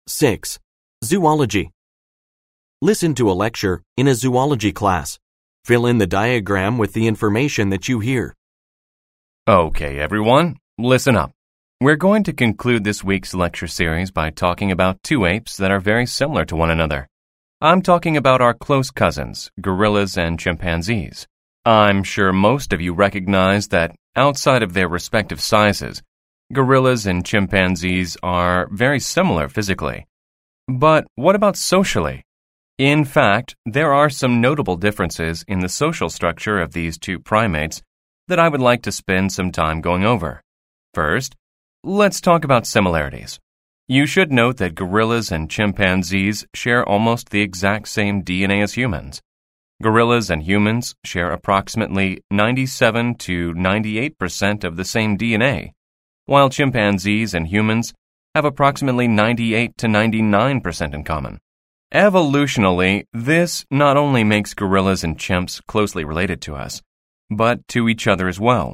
6. Zoology. Listen to a lecture in a zoology class. Fill in the diagram with the information that you hear. Okay, everyone, listen up. We're going to conclude this week's lecture series by talking about two apes that are very similar to one another. I'm talking about our close cousins, gorillas and chimpanzees. I'm sure most of you recognize that outside of their respective sizes, gorillas and chimpanzees are very similar physically. But what about socially? In fact, there are some notable differences in the social structure of these two primates that I would like to spend some time going over. First, let's talk about similarities. You should note that gorillas and chimpanzees share almost the exact same DNA as humans. Gorillas and humans share approximately 97 to 98% of the same DNA, while chimpanzees and humans have approximately 98 to 99% in common. Evolutionally, this not only makes gorillas and chimps closely related to us, but to each other as well.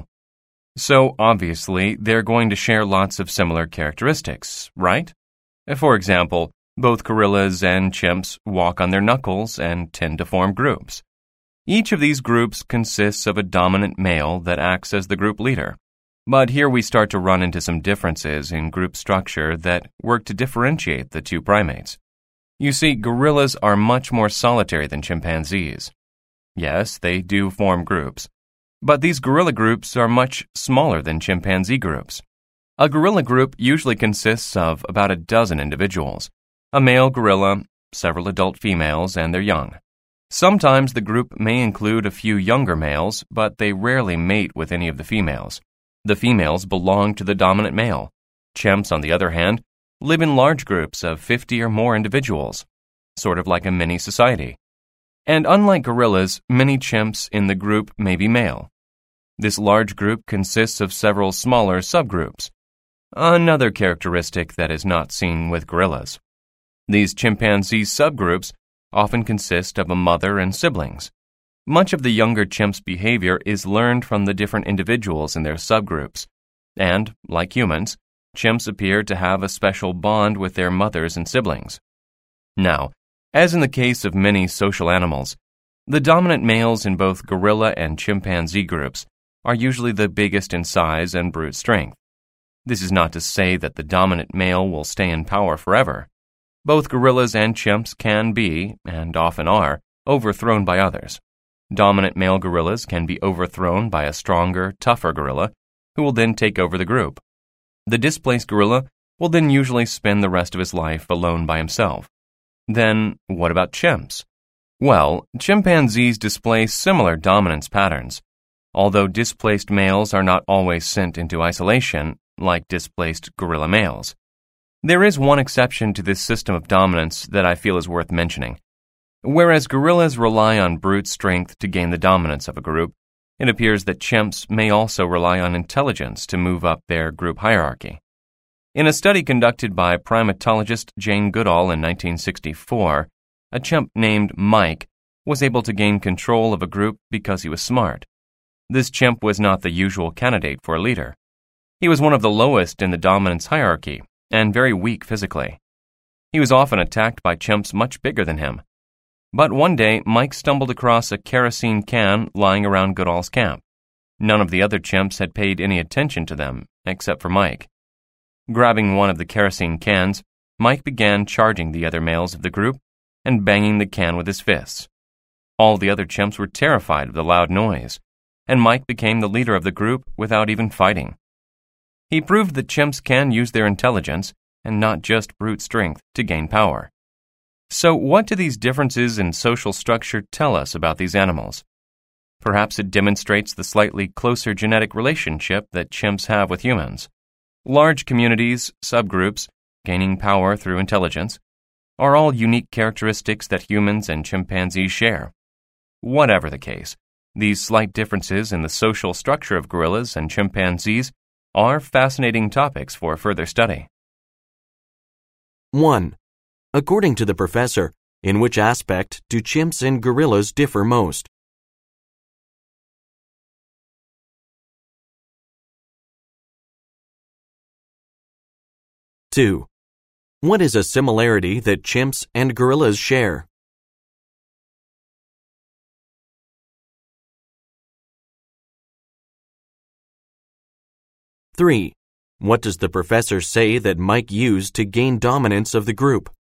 So obviously, they're going to share lots of similar characteristics, right? For example, both gorillas and chimps walk on their knuckles and tend to form groups. Each of these groups consists of a dominant male that acts as the group leader. But here we start to run into some differences in group structure that work to differentiate the two primates. You see, gorillas are much more solitary than chimpanzees. Yes, they do form groups, but these gorilla groups are much smaller than chimpanzee groups. A gorilla group usually consists of about a dozen individuals, a male gorilla, several adult females, and their young. Sometimes the group may include a few younger males, but they rarely mate with any of the females. The females belong to the dominant male. Chimps, on the other hand, live in large groups of 50 or more individuals, sort of like a mini society. And unlike gorillas, many chimps in the group may be male. This large group consists of several smaller subgroups, another characteristic that is not seen with gorillas. These chimpanzee subgroups often consist of a mother and siblings. Much of the younger chimps' behavior is learned from the different individuals in their subgroups, and, like humans, chimps appear to have a special bond with their mothers and siblings. Now, as in the case of many social animals, the dominant males in both gorilla and chimpanzee groups are usually the biggest in size and brute strength. This is not to say that the dominant male will stay in power forever. Both gorillas and chimps can be, and often are, overthrown by others. Dominant male gorillas can be overthrown by a stronger, tougher gorilla, who will then take over the group. The displaced gorilla will then usually spend the rest of his life alone by himself. Then, what about chimps? Well, chimpanzees display similar dominance patterns, although displaced males are not always sent into isolation, like displaced gorilla males. There is one exception to this system of dominance that I feel is worth mentioning. Whereas gorillas rely on brute strength to gain the dominance of a group, it appears that chimps may also rely on intelligence to move up their group hierarchy. In a study conducted by primatologist Jane Goodall in 1964, a chimp named Mike was able to gain control of a group because he was smart. This chimp was not the usual candidate for a leader. He was one of the lowest in the dominance hierarchy and very weak physically. He was often attacked by chimps much bigger than him. But one day, Mike stumbled across a kerosene can lying around Goodall's camp. None of the other chimps had paid any attention to them, except for Mike. Grabbing one of the kerosene cans, Mike began charging the other males of the group and banging the can with his fists. All the other chimps were terrified of the loud noise, and Mike became the leader of the group without even fighting. He proved that chimps can use their intelligence, and not just brute strength, to gain power. So what do these differences in social structure tell us about these animals? Perhaps it demonstrates the slightly closer genetic relationship that chimps have with humans. Large communities, subgroups, gaining power through intelligence, are all unique characteristics that humans and chimpanzees share. Whatever the case, these slight differences in the social structure of gorillas and chimpanzees are fascinating topics for further study. 1. According to the professor, in which aspect do chimps and gorillas differ most? 2. What is a similarity that chimps and gorillas share? 3. What does the professor say that Mike used to gain dominance of the group?